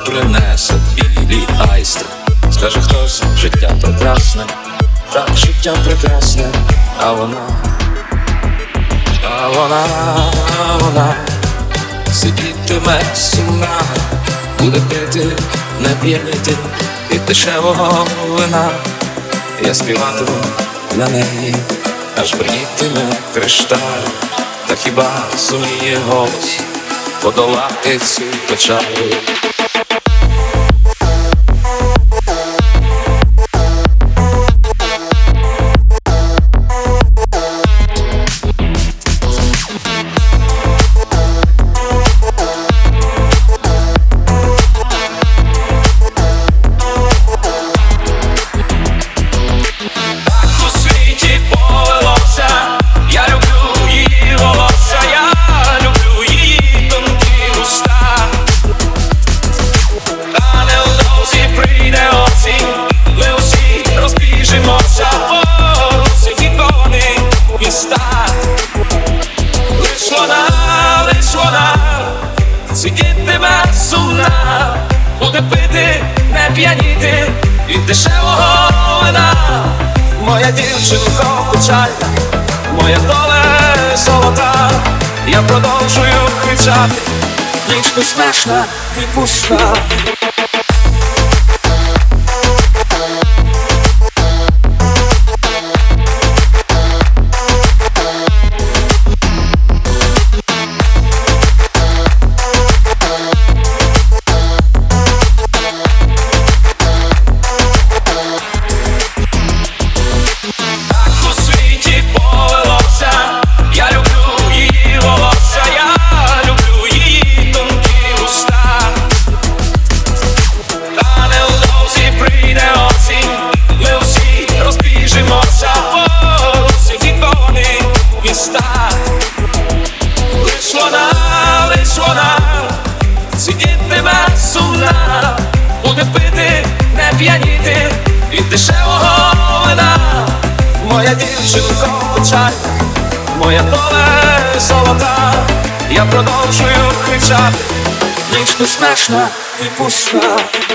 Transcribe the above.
принесе білі айстри. Скаже хтось, життя прекрасне, так, життя прекрасне, а вона сидітиме сумна, буде пити, не п'яніти і дешевого вина. Я співатиму для неї, аж бринітиме кришталь. Та хіба суміє голос подолати цю печаль? Сидітиме сумна, буде пити, не п'яніти від дешевого вина. Моя дівчинко печальна, моя доля золота. Я продовжую кричати, ніч безмежна і пуста. Лиш вона сидітиме сумна, буде пити, не п'яніти від дешевого вина. Моя дівчинко печальна, моя доля золота. Я продовжую кричати, ніч безмежна і пуста.